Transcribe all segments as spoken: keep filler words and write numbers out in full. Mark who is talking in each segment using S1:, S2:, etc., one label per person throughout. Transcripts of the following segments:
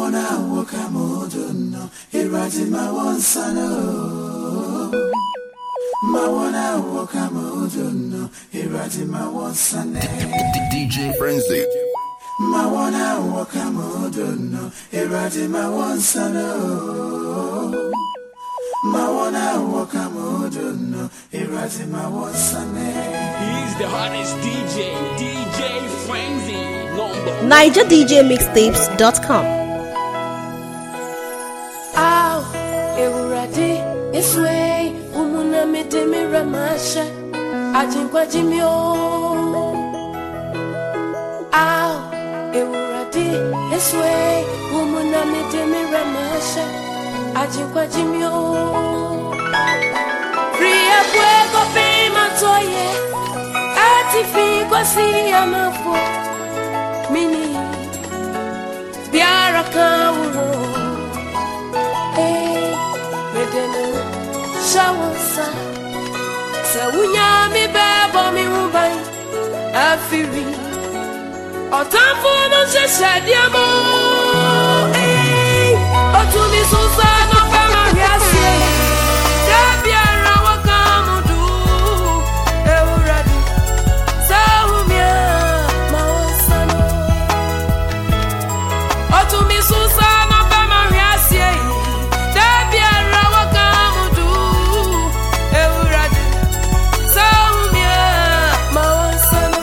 S1: Mawana wakamoduno, irati mawansano. Mawana wakamoduno, irati mawansane.
S2: D J Frenzy.
S1: Mawana wakamoduno, irati mawansano. Mawana wakamoduno, irati mawansane.
S3: He's the hottest D J, D J Frenzy.
S4: Niger D J Mixtapes dot com.
S5: Ow, Ewurade, this way, Umuna Medemi Ramasha, Ajinkwa Jimio. Ow, Ewurade, this way, Umuna Medemi Ramasha, Ajinkwa Jimio. Free up, wake up, pay my toy, Atifi, Kwasi, Amafo. Mini Biara kawo eh medeno shawansa se unya mi bebo mi hubai afiri otamfo no se shadiamo eh otumi sunsa no fama riase da biara wakamudu Ewurade saumia Susana Bamariasie, Dabiara Wakamudu, Ewurade, Saumia, Mawansano,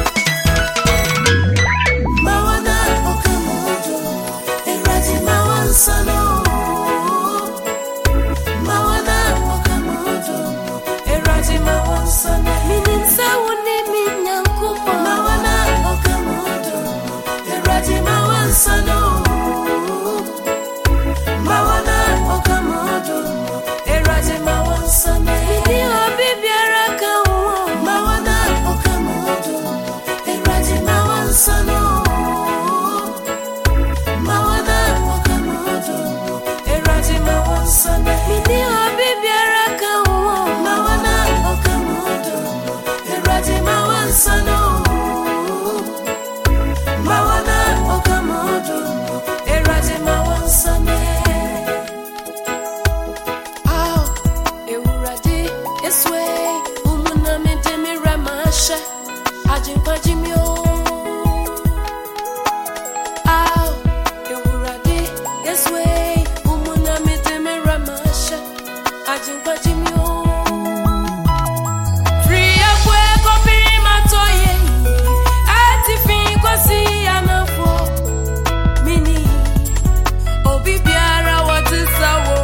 S5: Mawana Wakamudu, Erati Mawansano, Mawana Wakamudu, Erati Mawansano, Mininsa Wuni Minyankupa, Mawana Wakamudu, Erati Mawansano. Mawana wakamodo, erati mawansane. Ni obibiara kawo. Mawana wakamodo, erati mawansano. Mawana wakamodo, erati mawansane. Ni obibiara kawo. Mawana wakamodo, erati mawansano. Mawana wakamodo, erati mawansane. Ajinkwa Jimio. Ow, Ewurade, this way, Umuna Medemi Ramasha, Ajinkwa Jimio. Free up, wake up, in my toy, Atifi, Kwasi, Amafo, Mini, Obi Biara, what is our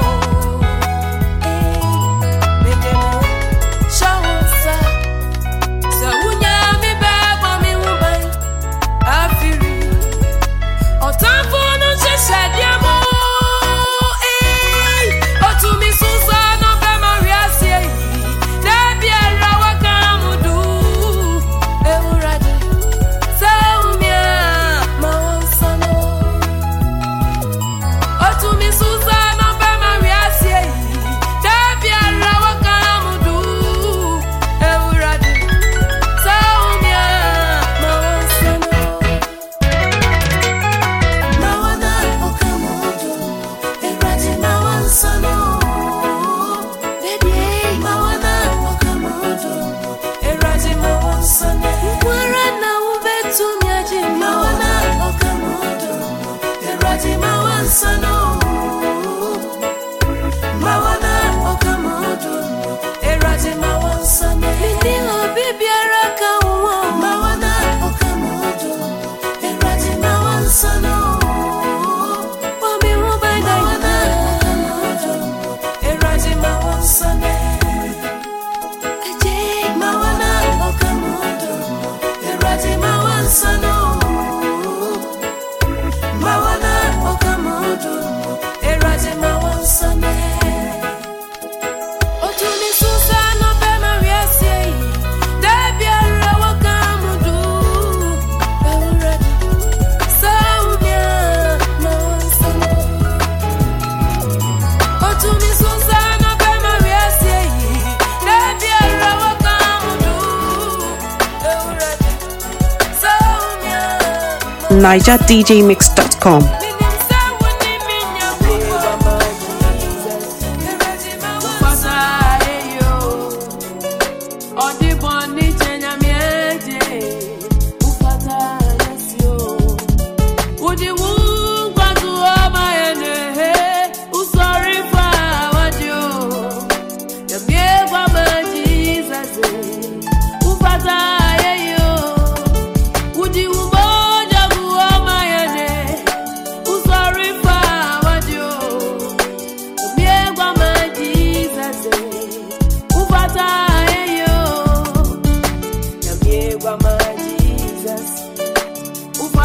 S4: Niger D J Mix dot com.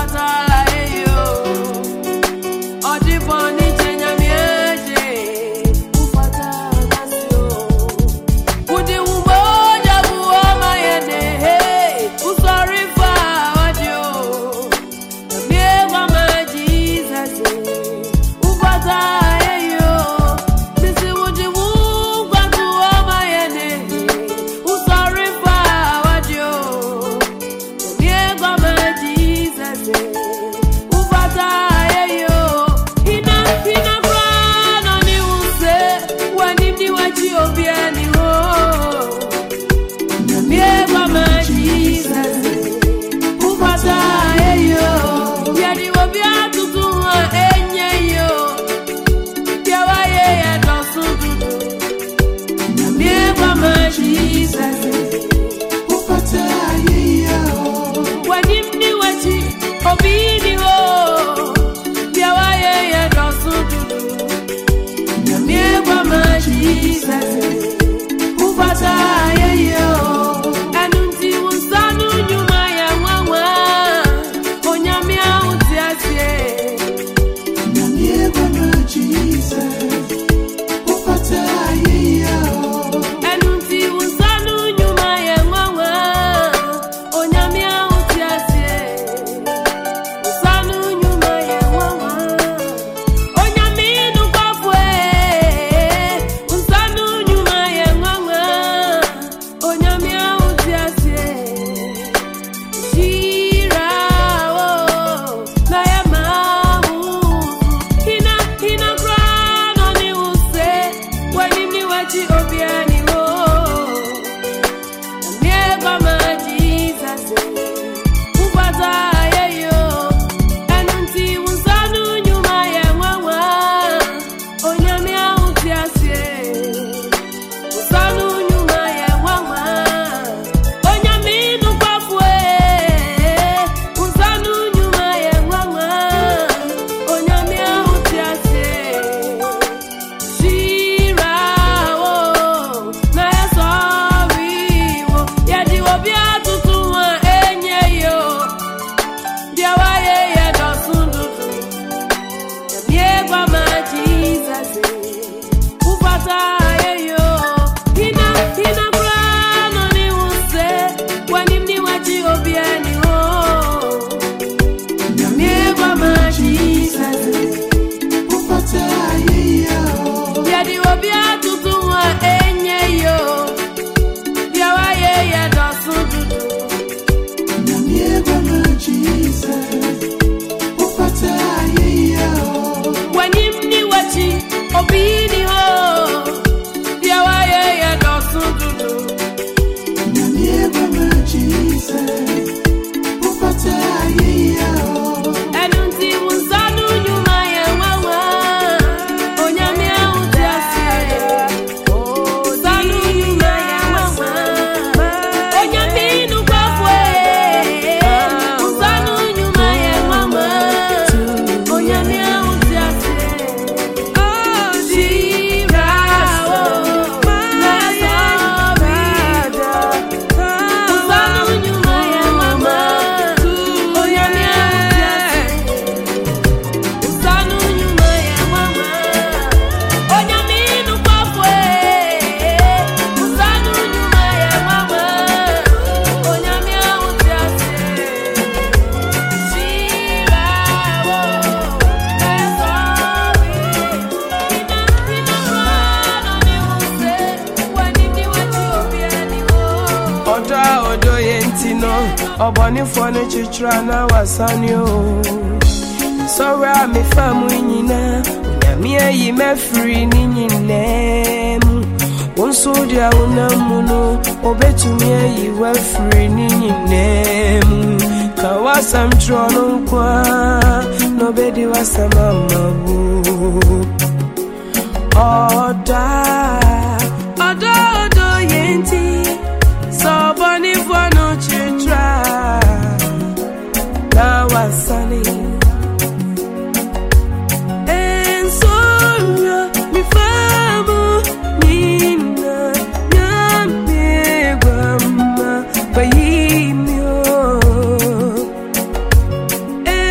S6: Obani fone chitra na wasanyo. Sorry me famu nyina. Nyame ayi me free ni nyinem. Wonso dia unamuno obetumi ayi we free ni nyinem. Kawasam trono kwa no bedi wasamamabu. Oda Oda odo yenti. So bunny for no chitra. Now I'm sunny. And so me famu nina nyambe grandma bayimyo.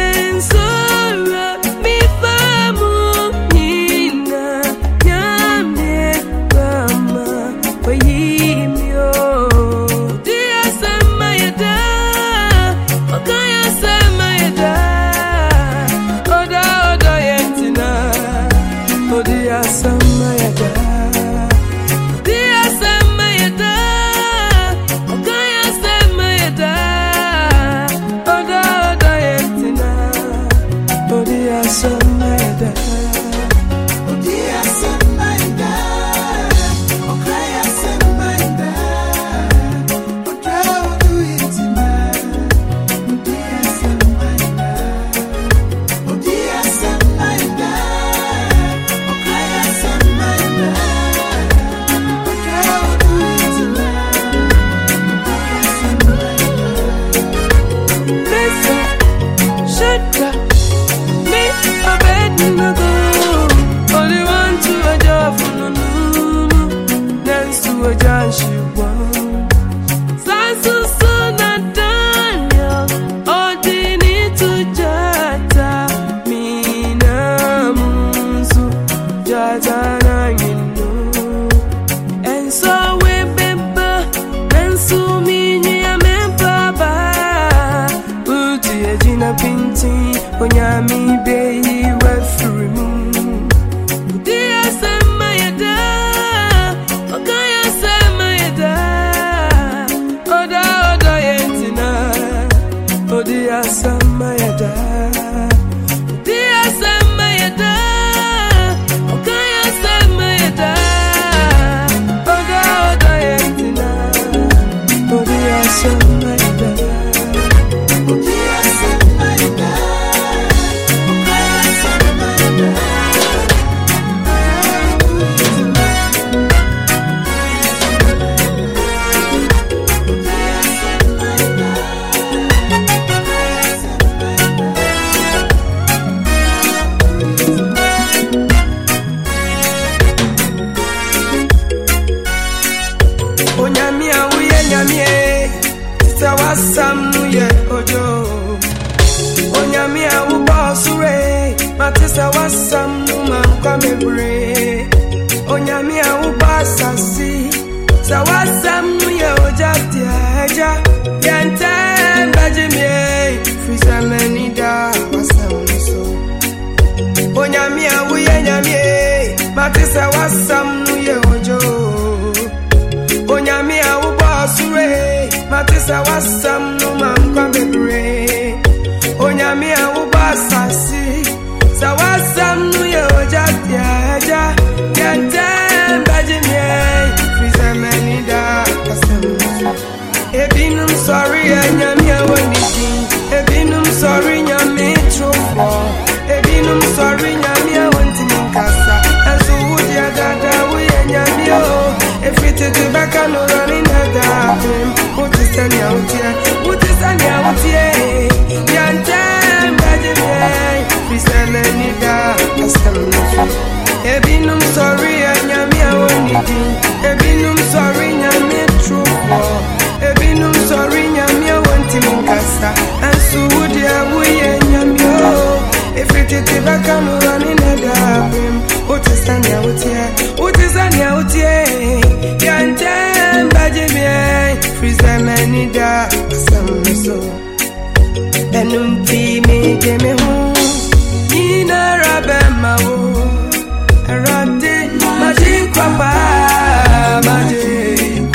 S6: Onyami awu basure, matisa wasam numa mkamebre. Onyami awu basasi, sawasam nuye ojati eja. Yente bajimie, frisa menida wasam so. Onyami awu yenyami, matisa wasam nuye ojo. Onyami awu basure, matisa wasam numa mkamebre. Onyami awu basasi, sawasam nuye ojati eja. Yente bajimie, frisa menida wasam so. Ebinum sorry, Nyami awonidi. Ebinum sorry, Nyami trofo. Ebinum sorry, Nyami awonti minkasa. Enso wudi adada wuye Nyami o. Efite te baka no running ada prim. Uti sani autie, uti sani autie. Yantem bajime, frisa menida asamnusu. Ebinum sorry, Nyami awonidi. Ebinum sorry, Nyami trofo. Ebinum sorry, Nyami awonti minkasa. Enso wudi awuye Nyami o. Efite te baka no running ada prim. Uti sani autie, uti sani autie. Yantem bajime, frisa menida asamnusu. Enum ti mi jeme hu, nina rabe mawo. Erade majin kwapa majin.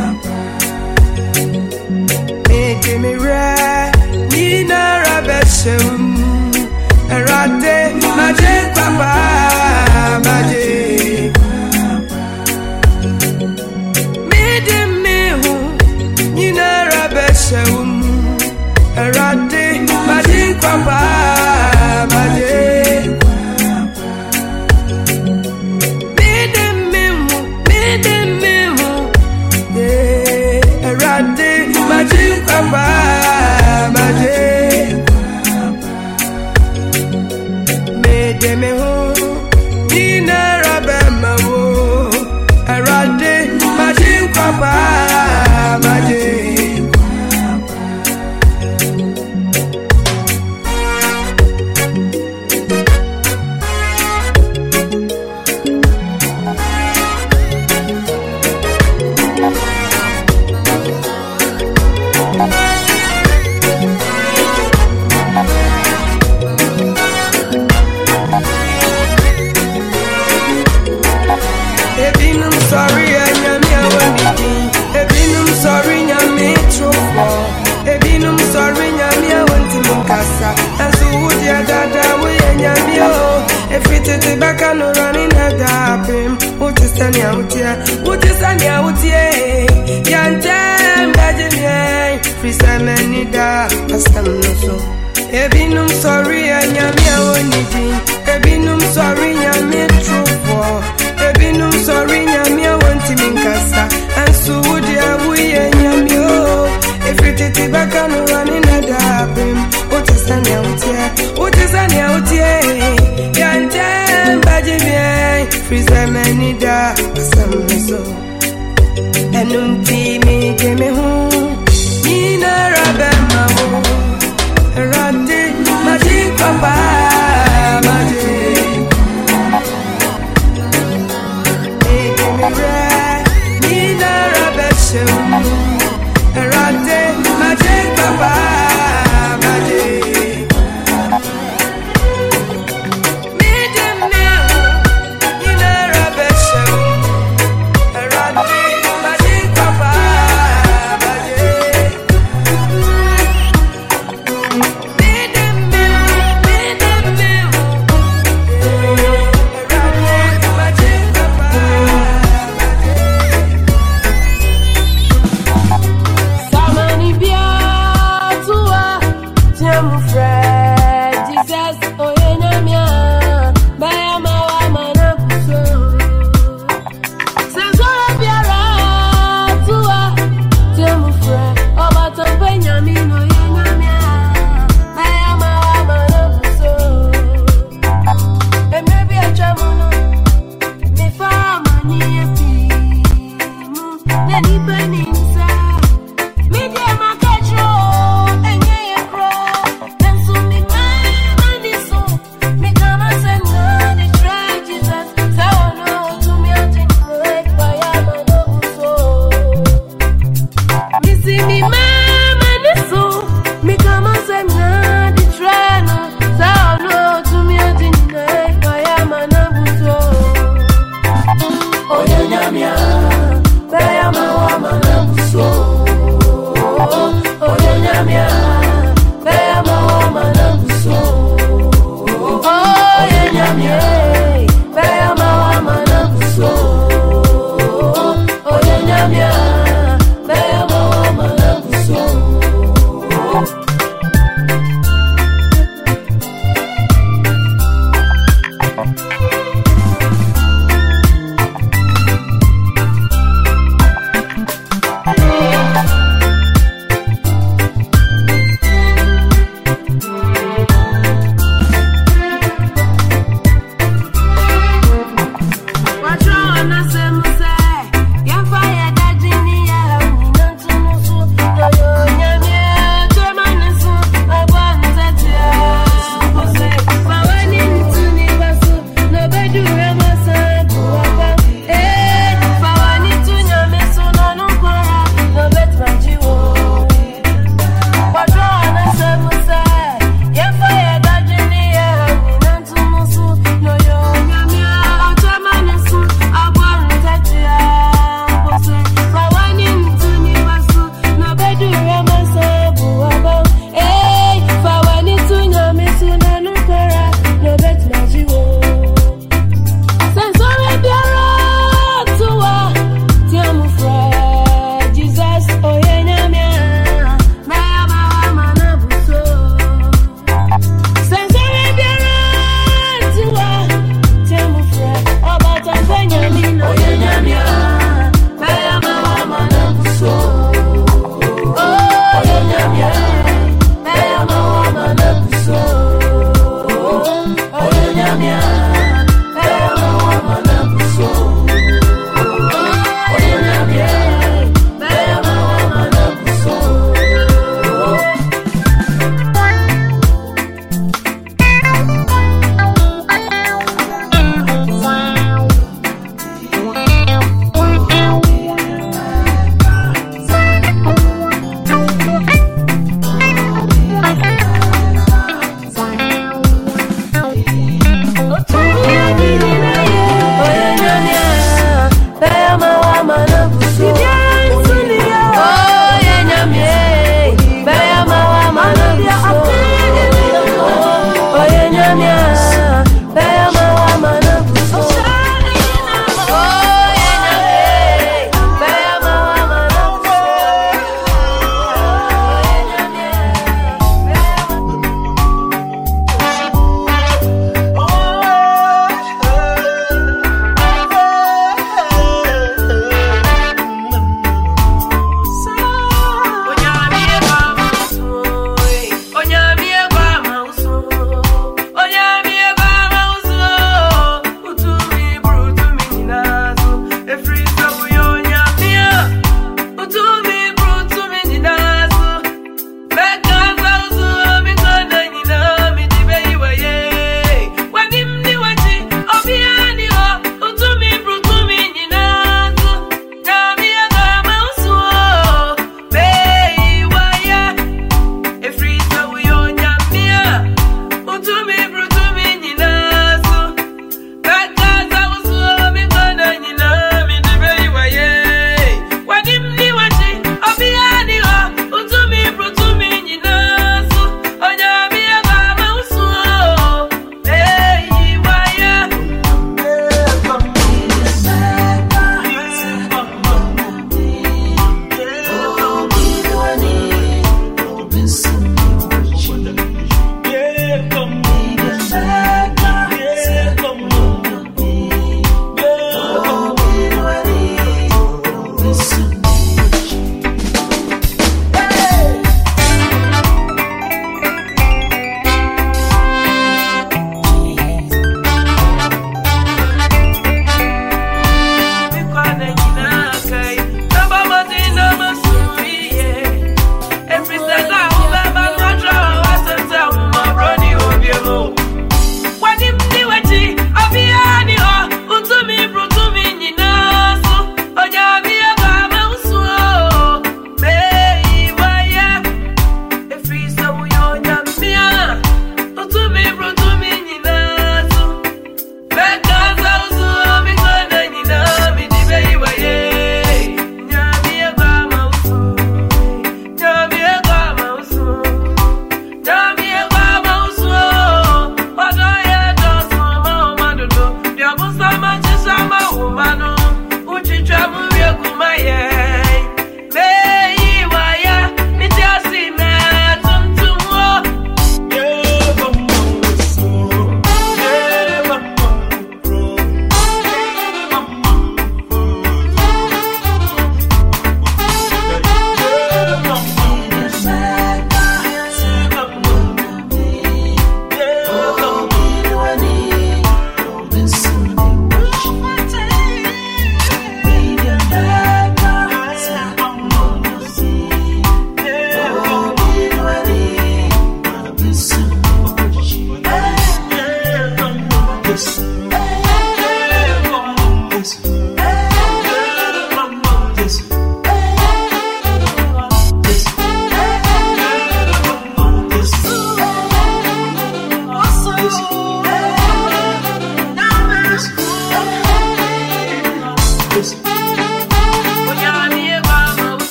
S6: Me jeme re, nina rabe shem. Erade majin kwapa majin. Me dem me hu, nina rabe shem. Erade majin kwapa majin. Me dem me hu, me dem me hu, yeah. Erade majin kwapa majin. Me dem me hu, nina rabe mawo. Erade majin kwapa majin. Ebinum sorry, Nyami awonidi. Ebinum sorry, Nyami trofo. Ebinum sorry, Nyami awonti minkasa. Enso wudi adada wuye Nyami o. Efite te baka no running ada prim. Uti sani autie, uti sani autie. Yantem bajimie, frisa menida asamnusu. Ebinum sorry, Nyami awonidi. Ebinum sorry, Nyami trofo. Ebinum sorry, Nyami awonti minkasa. Enso wudi awuye Nyami o. Efite te baka no running ada prim. Uti sani autie, uti sani autie. Yantem bajimie, frisa menida asamnusu. Enum ti mi jeme hu, nina rabe mawo. Erade majin kwapa majin. Me re, nina rabe shem. Erade majin kwapa majin. Me dem me hu, nina rabe shem. Erade majin kwapa majin. Me dem me hu, me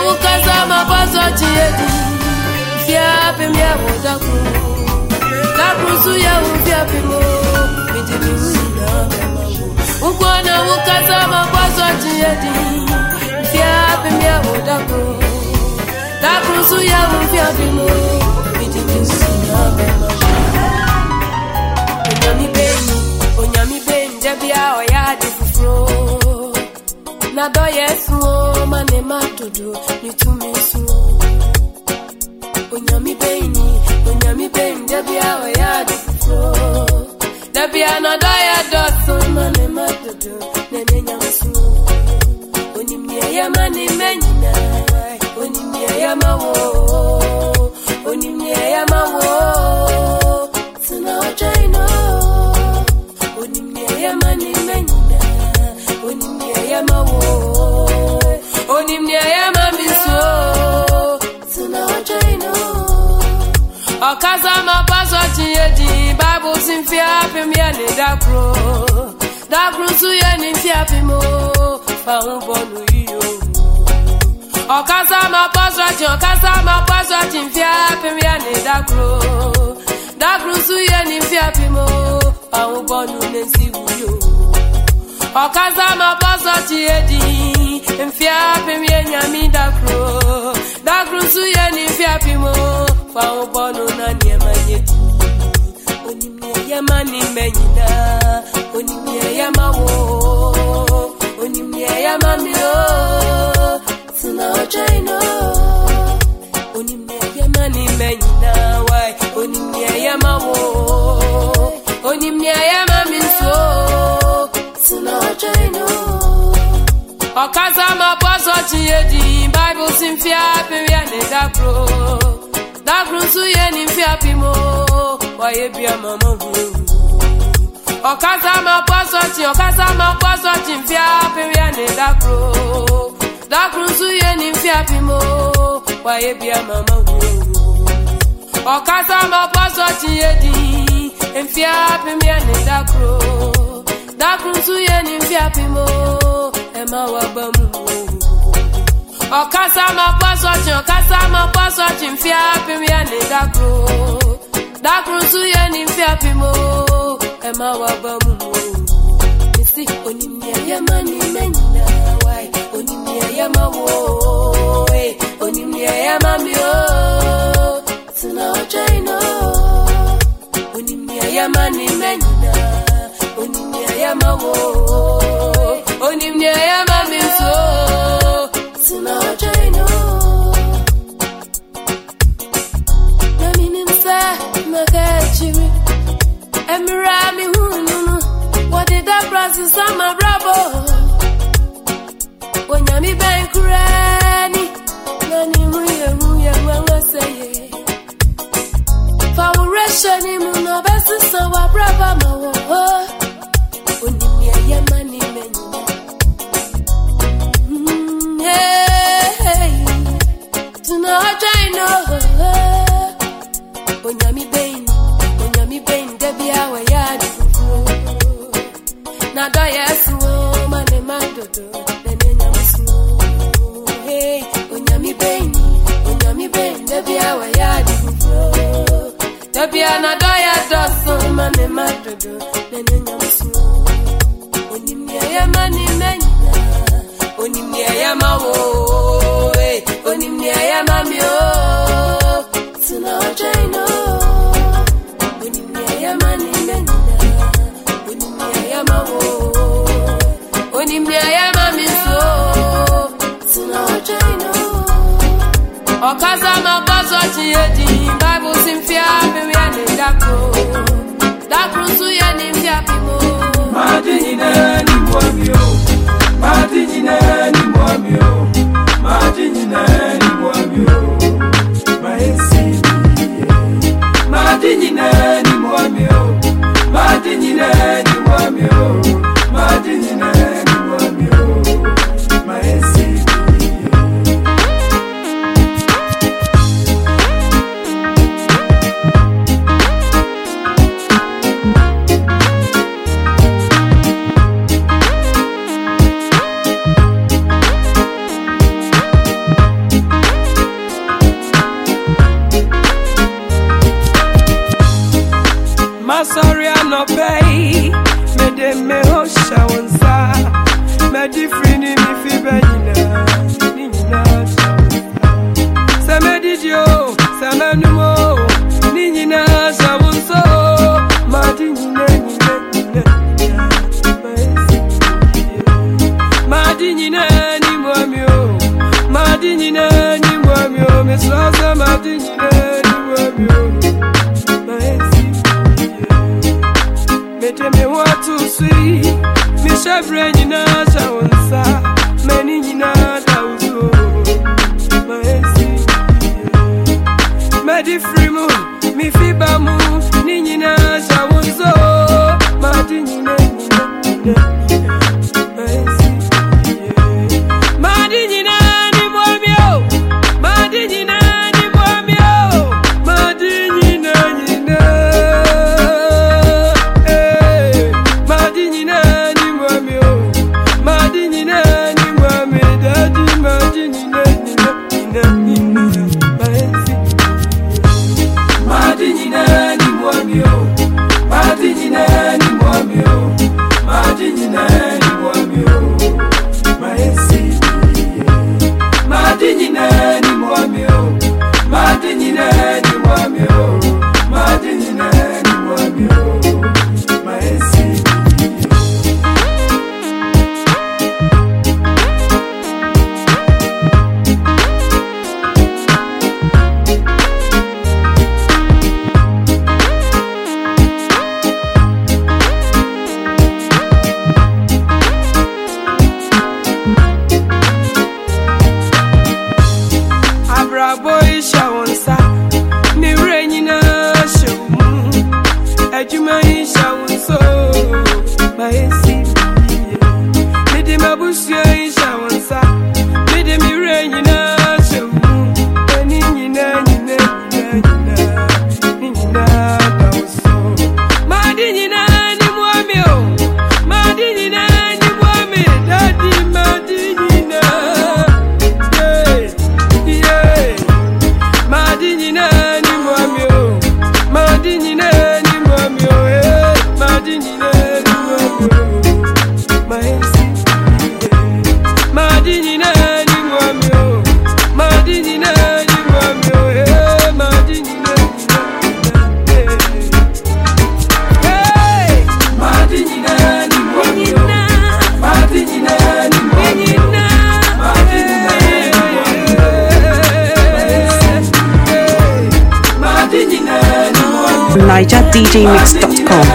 S5: ukazama pazo chiedi Fia pemia wodaku La brusu ya ufia pimo Midimi wina bemamu Ukwana ukazama pazo chiedi Fia pemia wodaku La brusu ya ufia pimo Midimi wina bemamu Onyami beni, onyami beni Debia oyadi fufro Na do yesu mane matodo nitumisu Onyami beni onyami beni debia oyadi fufro Debia na do ya doso mane matodo nene nyamsu Onimye ya mani menyina Onimye ya mawo Onimye ya mawo Sina ojaino Onimye ya mani menyina Onimye ya mawo Onimye ya mamiso Sina ojaino Okaza mapazo chiyedi Bible simfia pimia ni dakro Dakro suye ni fia pimo Fa umbonu iyo Okaza mapazo chi Okaza mapazo chi mfia pimia ni dakro Dakro suye ni fia pimo Fa umbonu nensi uyo Okaza mapazo chiedi Mfia pimie nyami dakro Dakro suye ni fia pimo Fa umbonu na nyema nyeti Onimye ya mani menyina Onimye ya mawo Onimye ya mamio Sina ojaino Onimye ya mani menyina Wai Onimye ya mawo Onimye ya mamiso Sina ojaino Okaza mapazo chiedi Bible simfia pimia ne dakro Dakro suye ni mfia pimo Waye bia mama hu Okaza mapazo chi Okaza mapazo chi mfia pimia ne dakro Dakro suye ni mfia pimo Waye bia mama hu Okaza mapazo chiedi Mfia pimia ne dakro Dakro suye ni mfia pimo Ema wabamu Okaza mapazo chi Okaza mapazo chi mfia pimia ne dakro Dakro suye ni mfia pimo Ema wabamu Misi onimye ya mani menyina Wai onimye ya mawo Onimye ya mamio Sina ojaino Onimye ya mani menyina Onimye ya mawo Onimye ya mamiso Sina ojaino Nami nimsa makachiri Emira mi hununu Wadida brasi sama bravo Wanyami bankurani Nani huye huye mwangoseye Fawuresha ni muna besi sawa brava mawo Onimye ya mani menyina mm, hey, hey. Tuna ojaino Onyami beni Onyami beni debia wa yadi fufuro Na do yesu mane madodo Nene nyamsu Hey Onyami beni Onyami beni debia wa yadi fufuro Debia na do ya doso mane madodo Nene nyamsu Onimye ya mani menyina Onimye ya mawo Onimye ya mamio Sina ojaino Onimye ya mani menyina Onimye ya mawo Onimye ya mamiso Sina ojaino Okaza mapazo chiedi Bible simfia pimia ne dakro Dakro suye ni mfia pimo
S6: Madinine ni mwamio Madinine ni mwamio Madinine ni mwamio Maesi Madinine ni mwamio Madinine ni mwamio Madinine ni mwamio Maesi Madinina ni mwamyo, meslaza madinina ni mwamyo. Mete me watu sui, mishabre nina chawansa, meni nina dauzo. Maesi, medi frimu, mi fibamu, ni nina chawanzo. Madinina nina nina.
S4: Niger D J Mix dot com.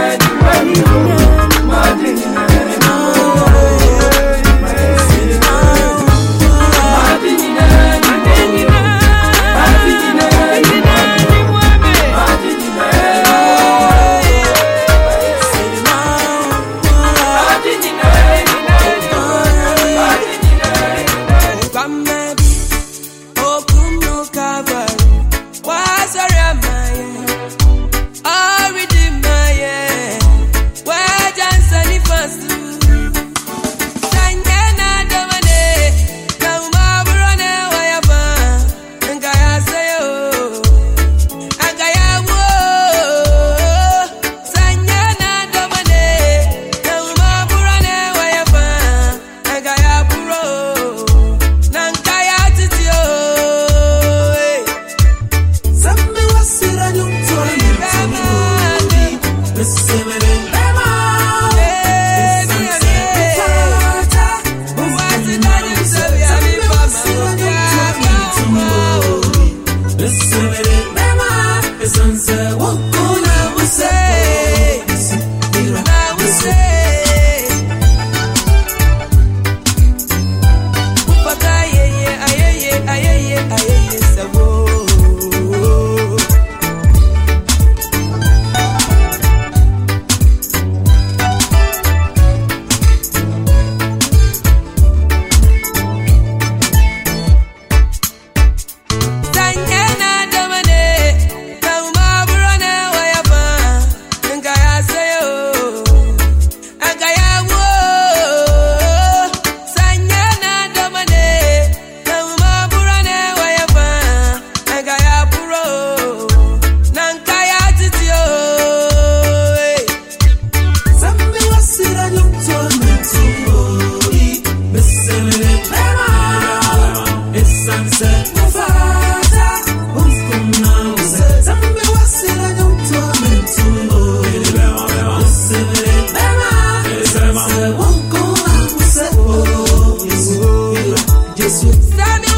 S6: Sammy was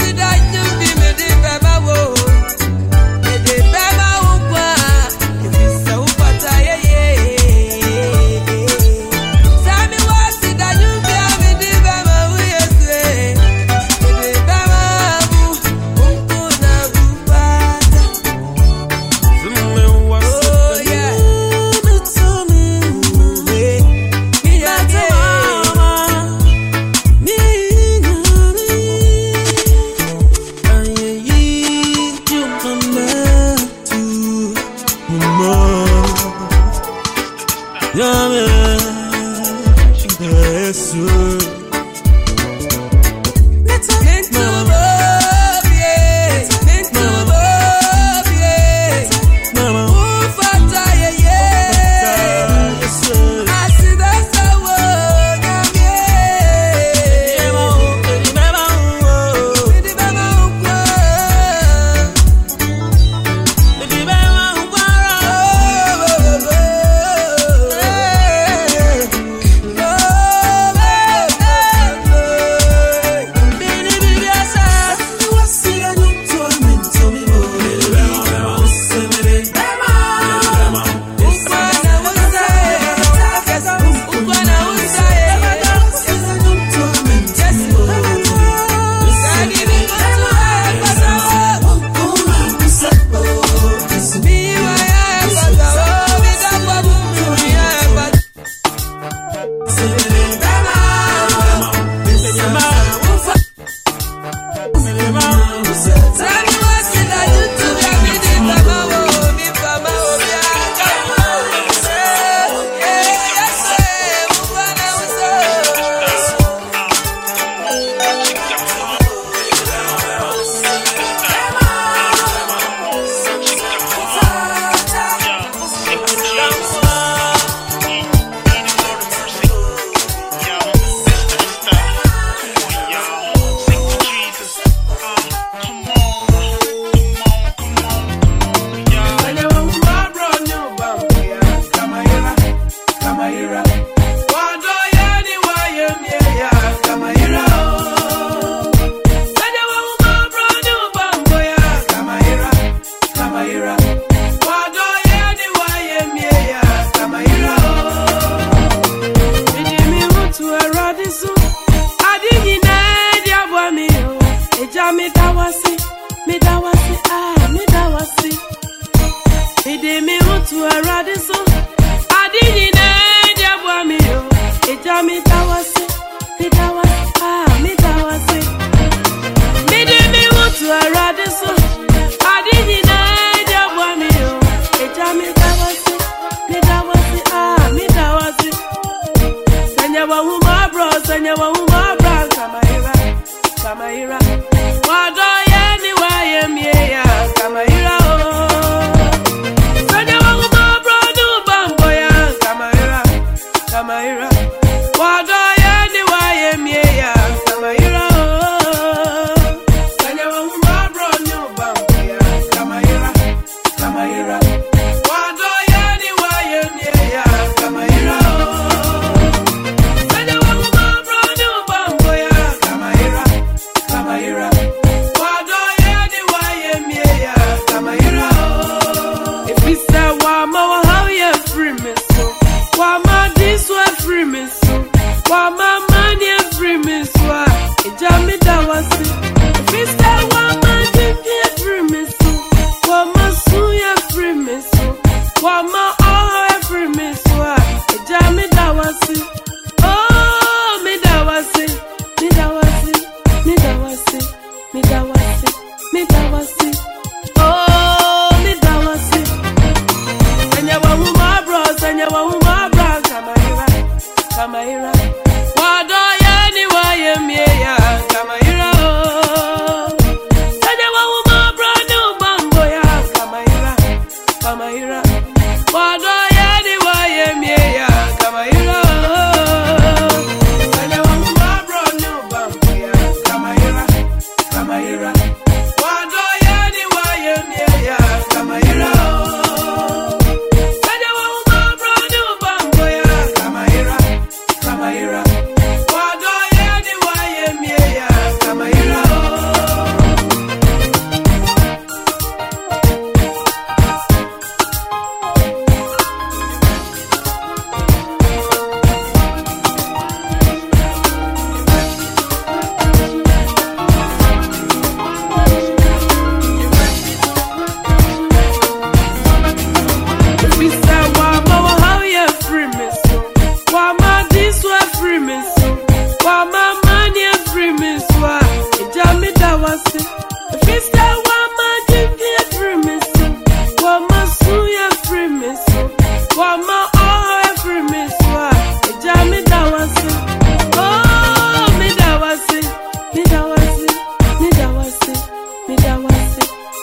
S6: Wado ya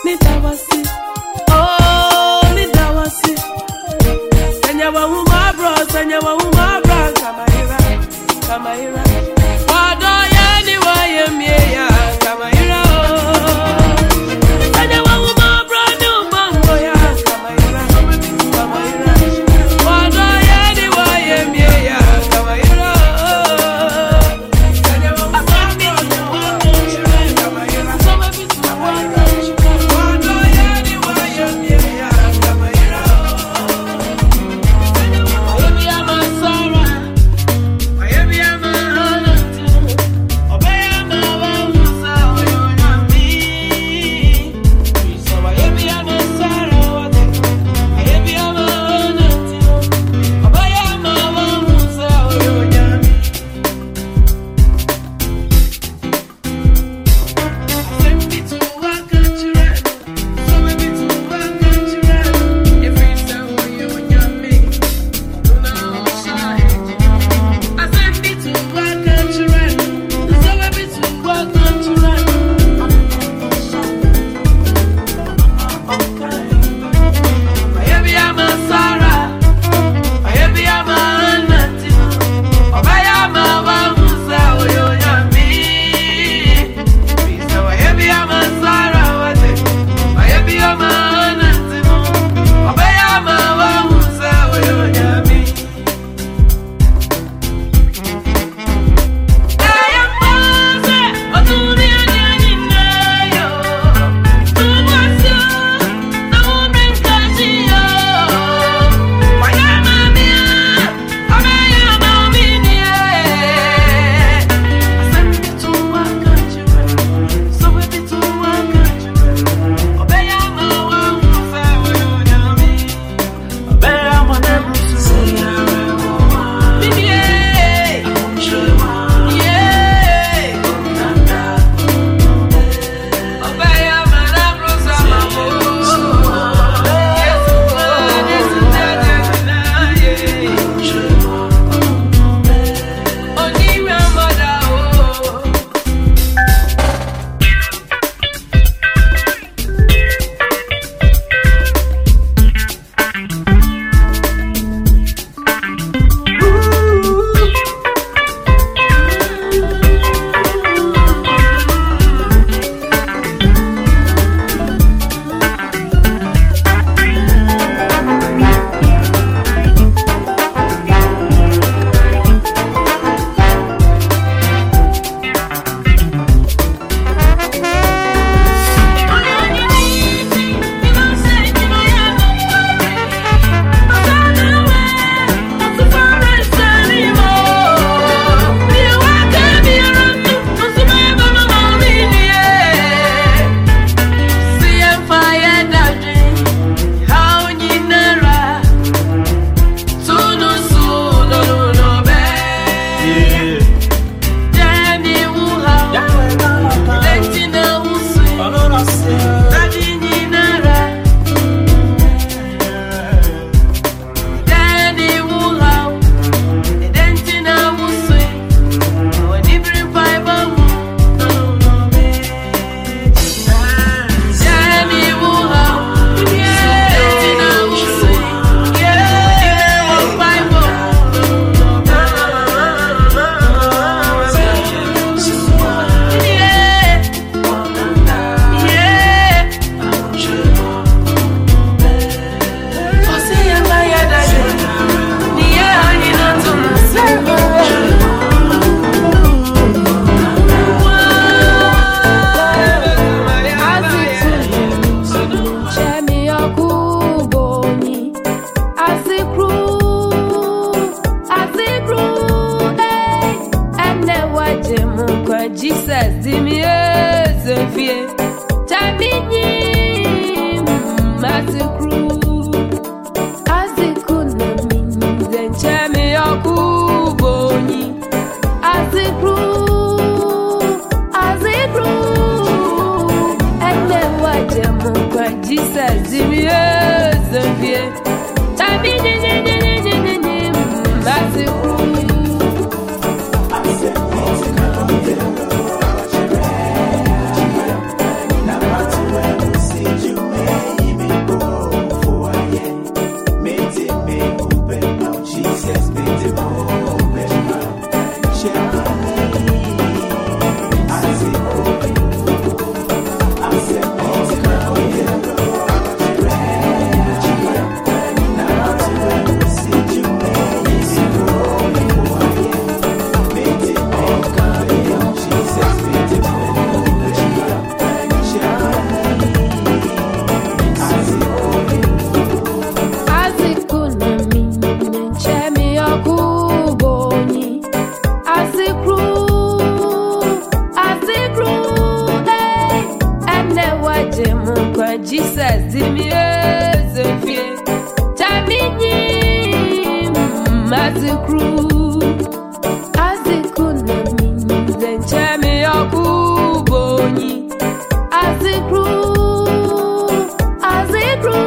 S6: Midawasi, oh, Midawasi. Sanya wa uma bro, sanya wa uma bro, Kamaira, Kamaira. Wado ya ni wa yemye ya, Kamaira. Sanya wa uma bro, ni umango ya, Kamaira, Kamaira. Wado ya ni wa yemye ya, Kamaira. Sanya wa uma bro, ni umango ya, Kamaira. Wado ya ni wa yemye ya, Kamaira. Jesus, dimi ezefie, tabini masikru, asikuna minze chame yakuboni, asikru, asikru, ene wajemu kwa Jesus, dimi ezefie, tabini masikru.
S5: waje mukwa Jesus dimieze fie Chamini mazikru azikuna mini zenchame yakuboni azikru azikru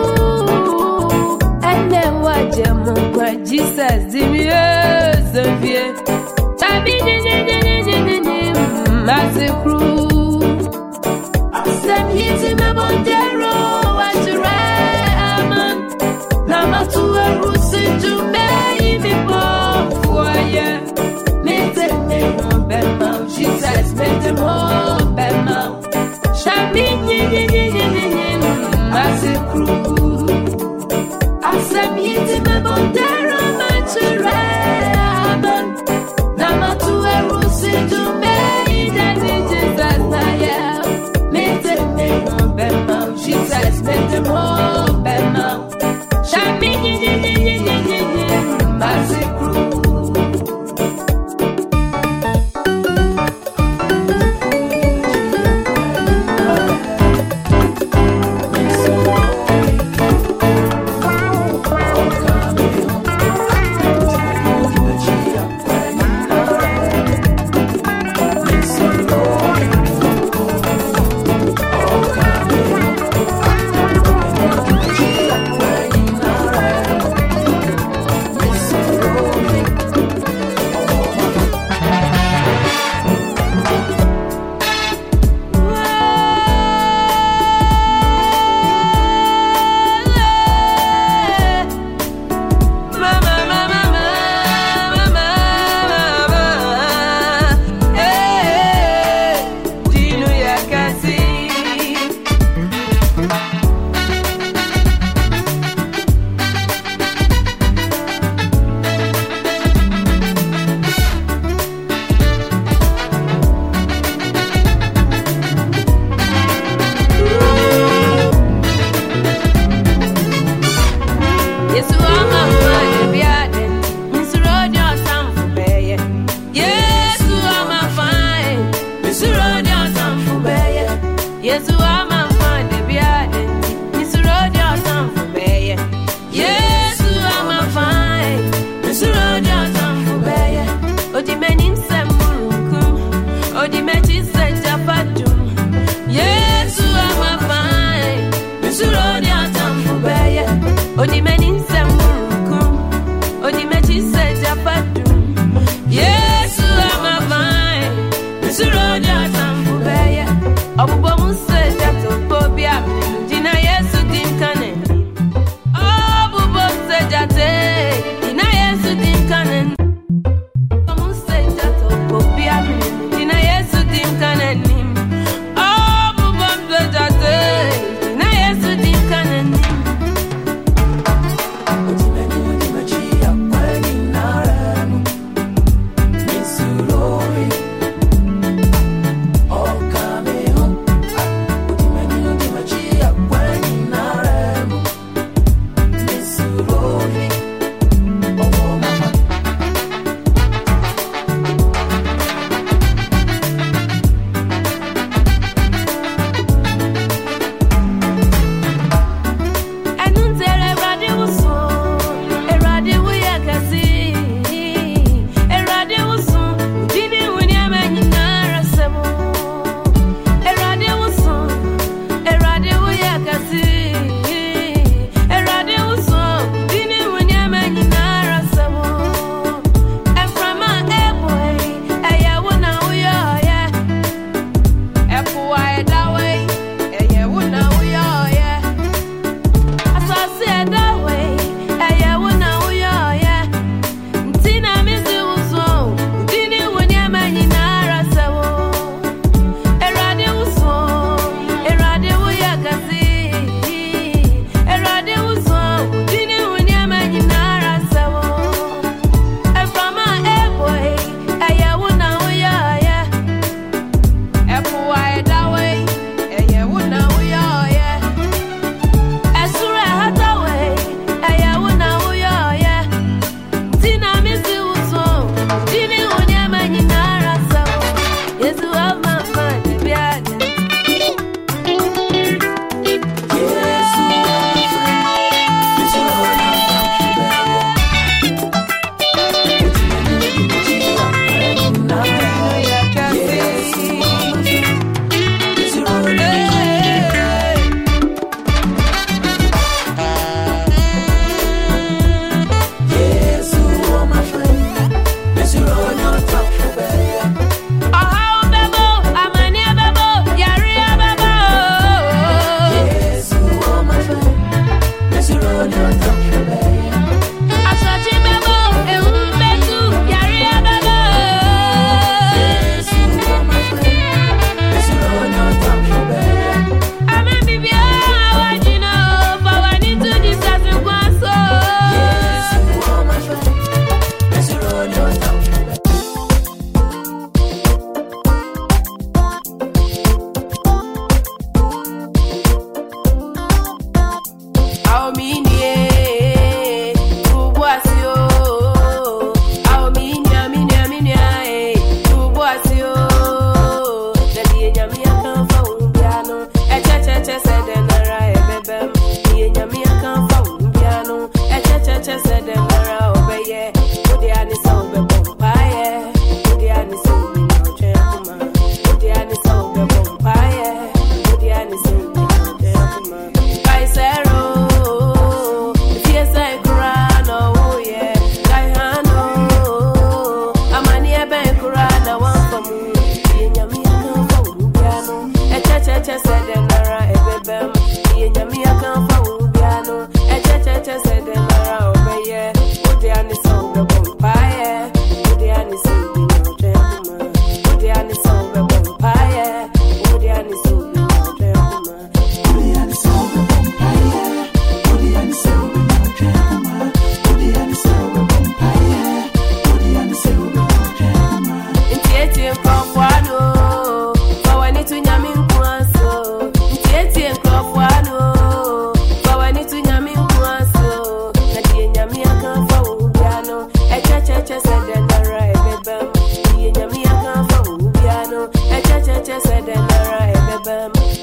S5: ene waje mukwa Jesus dimieze fie Chamini mazikru Sem hiti me bondero wajure aman Nama tuwe rusi jume imi po fuaye Mete me mo bema Jesus mete mo bema Shami nyi nyi nyi nyi nyi nyi Masikru Asem hiti me bondero wajure aman Nama tuwe rusi jume imi Jesus na yeah Jesus made them all better. Shami ni ni ni ni ni ni ni Masikru.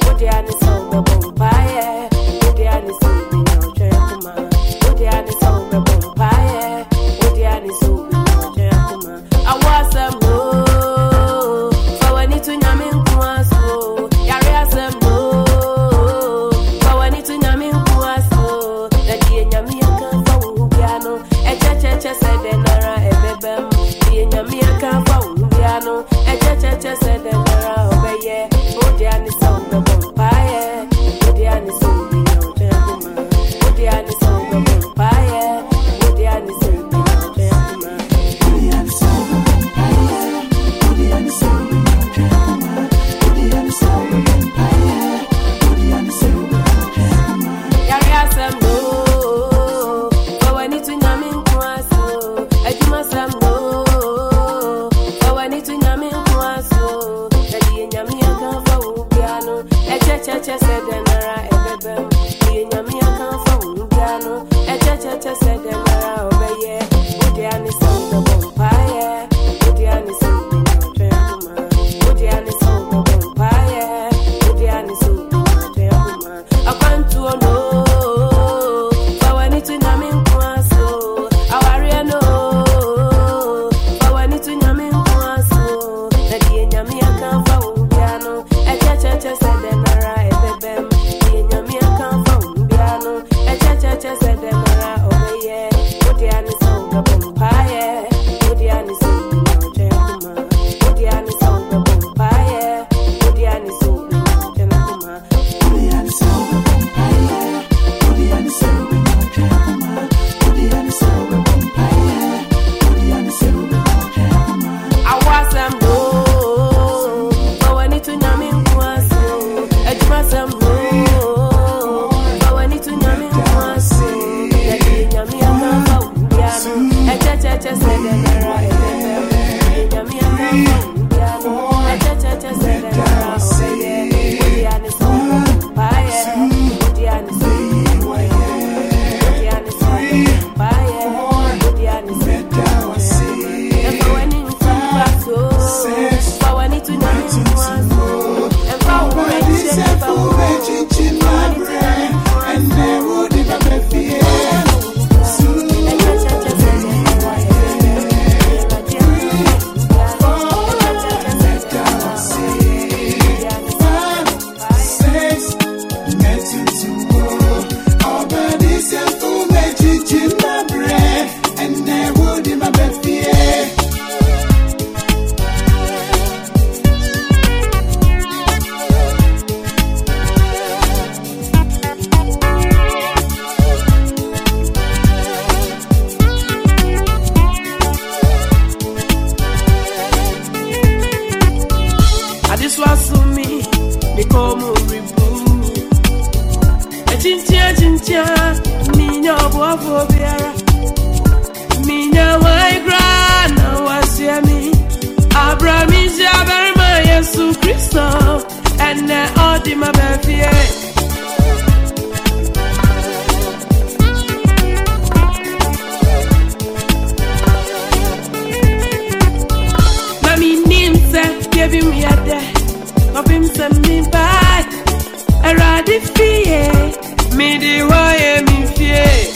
S6: Odiani Samba Bompaye, Odiani Subi no Jacuma, Odiani Samba Bompaye, Odiani Subi no Jacuma. I was a mo, for when it to Yamin Kuaso, Yarias a mo, for when it to Yamin Kuaso, the Yamiaka for Ubiano, a cha said Nara, a bebem, the Yamiaka for Ubiano, a cha said Nara, obey, Odiani Samba Bompaye, Odiani Subi no Jacuma, Odiani Samba Bompaye, Odiani Subi no Jacuma.
S1: Odiani Samba Bompaye, Odiani Subi no Jacuma, Odiani Samba Bompaye, Odiani Subi no Jacuma.
S6: Yari asem no, but when it to Yamin Kuaso, Ejuma sam no, but when it to Yamin Kuaso, the Yamiaka for Ubiano, a cha said Nara, a bebem, the Yamiaka for Ubiano, a cha said Nara, obey, Odiani Samba Bompaye, Odiani Subi no Jacuma, Odiani Samba Bompaye, Odiani Subi no Jacuma. I want to know, but when it's in Yamin Kuaso, I worry no, but when it's in Yamin Kuaso, the Yamiaka for Ubiano, a cha said Nara, a bebem, the Yamiaka for Ubiano, a cha said Nara, obey, Odiani Samba Bompaye, Odiani Subi no Jacuma, Odiani Samba Bompaye, Odiani Subi no Jacuma.
S1: Odiani Samba Bompaye, Odiani Subi no Jacuma, Odiani Samba Bompaye, Odiani Subi no Jacuma.
S6: I was some no, but when it to Yamin Kuaso, Ejuma some no, but when it to Yamin Kuaso, the Yamiaka for Ubiano, a cha said Nara, a Yamiaka for Ubiano, a cha said Nara, obey, Odiani Samba Bompaye, Odiani Subi no Jacuma, Odiani Samba Bompaye, Odiani Subi no Jacuma. And for when it Kuaso, for when it to Yamin Kuaso, and for when
S1: Nobody
S6: it
S1: said for veggie in my brain, and never did I be fear.
S6: This was to me, me come rebu. A chincha chincha, me no boy biara. Me no my grand, was ya me. Abraham is ya very my Jesus Christo, and the ultimate baby. Give me a day, of him send me back. A radi fee, me the way me fear.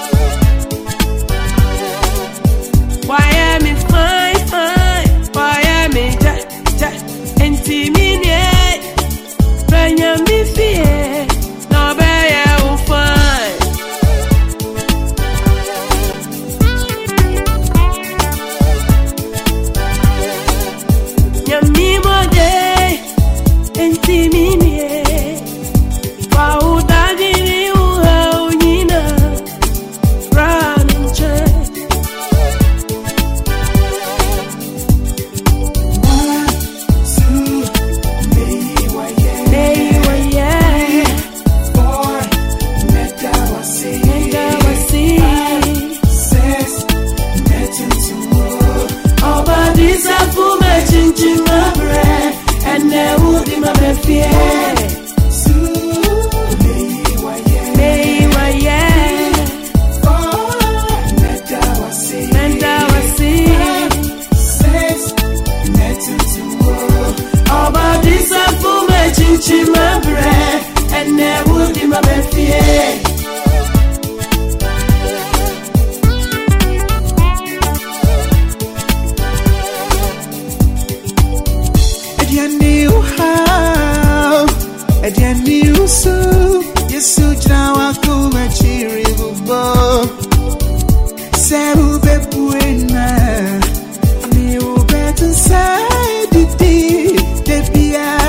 S6: Why am I fine, fine? Why am I ja, ja, intimidate? When you me fear, no bear will find. Yami mo day, intimidate. Wow, daddy, you have Nina.
S1: Niusu, Yesu Jawa Kuma Chiri Bubo, Sebu Bebuena, Niu Betten Side, Debia,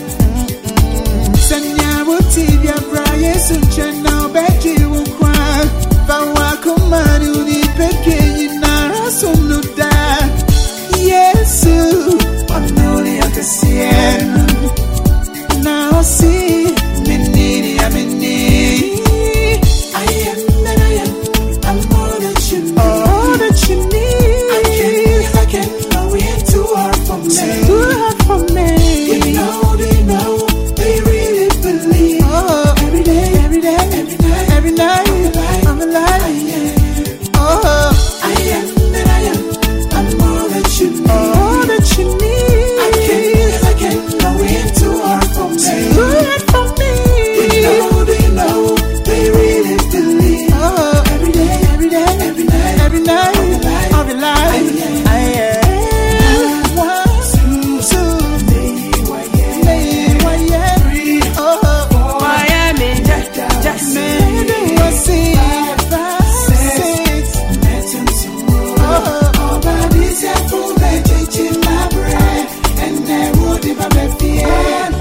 S1: Sanya Wotibia, Brian Sunchana, Becky Wukwa, Bawakumanu, Ni Peke, Nara Sunuda, Yesu, Onoli Akasien. Now see, many, I many. I am that I am. I'm more than you need. All that you need. I can't, if I can, no, it's too hard for me. Too hard for me. You know, they know, they really believe. Oh, every day, every day, every night, every night, I'm alive. I am. Oh, I am that I am. I'm more than you need. All that you need. I can't, if I can, no, it's too hard for me. Good for me. They know, they know, they really believe. Oh, every day, every day, every night, every night of your life. I am one, two, two, three, why yeah, why yeah, three, oh, four, Miami, just me, I see, five, six, oh, oh, but this is full veg in my bread, and I would if I'm a fear.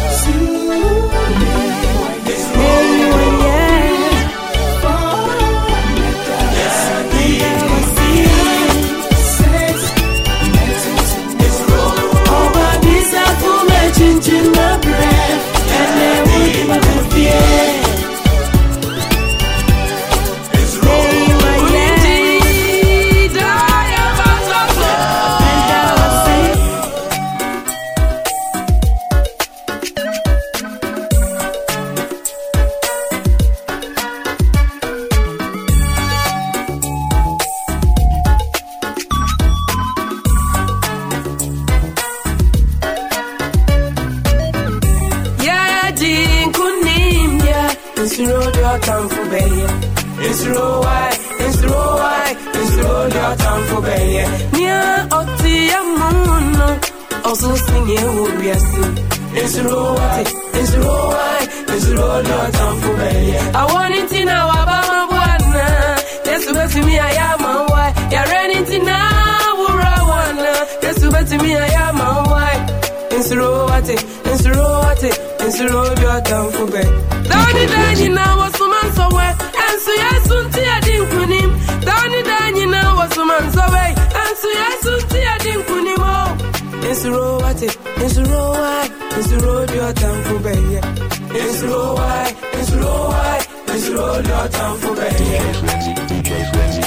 S6: I want it in our Bama. Yes, to me, I am a wife. You're running now, Wana. Yes, to me, I am a wife. It's Roate, it's Roate, it's Road your town for bed. Danny Danny now was some months away, and so yes, soon tea didn't put him. Danny Danny now was some months away, and so yes, soon tea didn't put him all. It's Roate, it's Roate, it's Road your town for bed. It's Roate, it's Roate, it's Road your town for bed. D J Frenzy, D J Frenzy.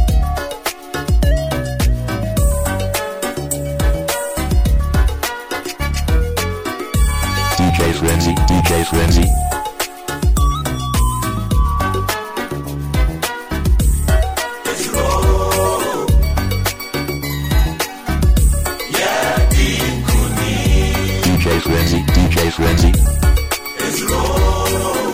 S6: D J Frenzy, D J Frenzy. It's roll. Yeah, Dean Kuni. D J Frenzy, D J Frenzy. It's roll.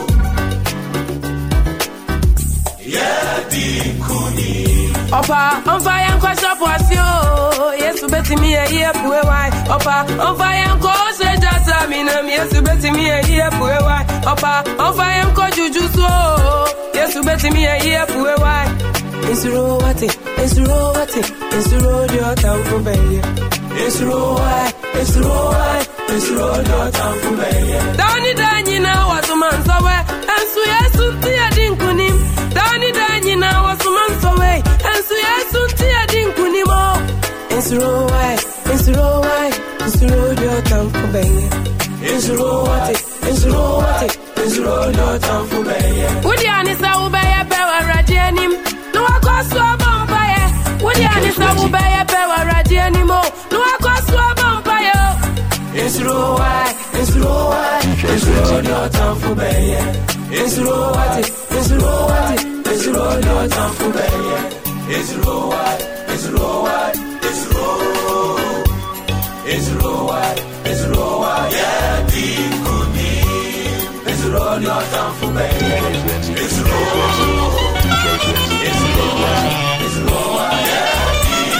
S6: Yeah, Dean Kuni. Opa, on fire and crush up was you. Yes, to bet me a year, poor why. Opa, on fire and crush it just a minute. Yes, to bet me a year, poor why. Opa, on fire and crush you just so. Yes, to bet me a year, poor why. It's Roate, it's Roate, it's Road your town for Bay. It's Roate, it's Roate, it's Road your town for Bay. Danny Danny now was a month away, and so yes, soon tea didn't put him. Danny Danny now was a month away, and so yes, soon tea didn't put him all. It's Roate, it's Roate, it's Road your town for Bay. It's Roate, it's Roate, it's Road your town for Bay. Would you answer obey a power radianim? No, I cost you a vampire. Would you answer obey a power radianimo? No, I cost you a vampire. It's Roate, it's Roate, it's Road your town for Bay. It's Roate, it's Roate, it's Road your town for Bay. It's Roate, it's Roate, it's Road. It's Roate, it's Roate, yeah, Dean Kuni. It's Road your town for Bay. It's Road. It's Roate, it's Roate, yeah, Dean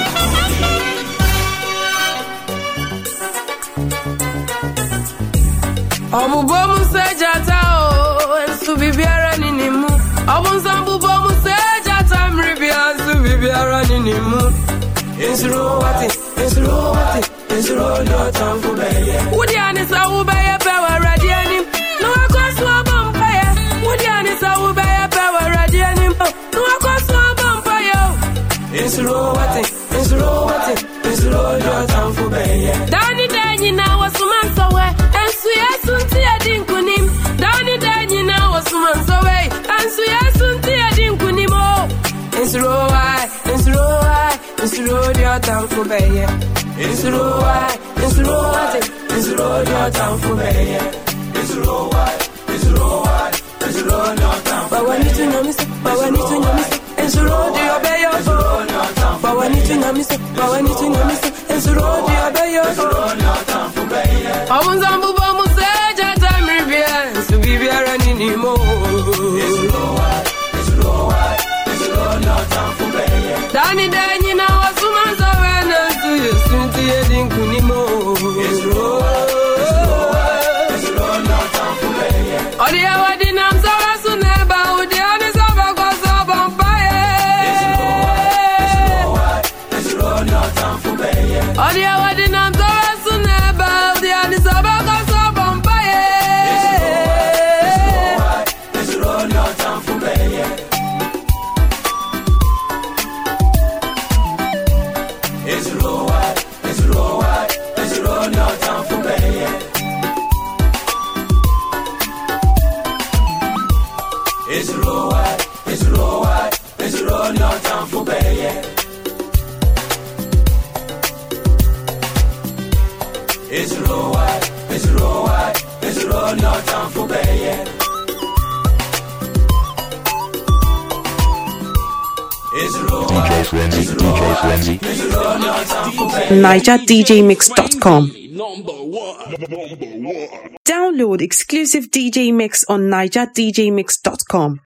S6: Kuni. Omu bomu seja Insuro wati, insuro wati, insuro no time for baye. Woody and sa ubaya power radianim. No akos wa bumpire. Woody and sa ubaya power radianim. No akos wa bumpire. Insuro wati, insuro wati, insuro no time for baye. Dani dani na wasuman sowe. Ensu yasunti adinkunim. Dani dani na wasuman sowe. Ensu yasunti adinkunimo. Insuro wai, insuro wai, insuro no time for baye. Insuro wai, insuro wati, insuro no time for baye. Insuro wai, insuro wai, insuro no time. But when you to know me, but when you to know me, insuro do obey your phone. But when you to know me, but when you to know me, insuro do obey your phone. I want some people who say that I'm rebellious to be there anymore. Insuro wai, insuro wai, insuro no time for baye. Danny Danny now was woman so when I do you soon to your dinkunimo. Insuro wai, insuro no time for baye. All the hour din I'm so soon about the honest of a cause of on fire. Insuro wai, insuro no time for baye. All the hour din I'm so soon about the honest of a cause of on fire. Insuro wai, insuro no time for baye. Insuro wai, insuro wai, insuro no time for baye. Insuro wai, insuro wai, insuro no time for baye. Insuro wai, insuro wai, insuro no time for baye.
S2: D J Frenzy, D J Frenzy.
S4: Niger D J Mix dot com.
S3: Number one. Number one.
S4: Download exclusive D J mix on Niger D J Mix dot com.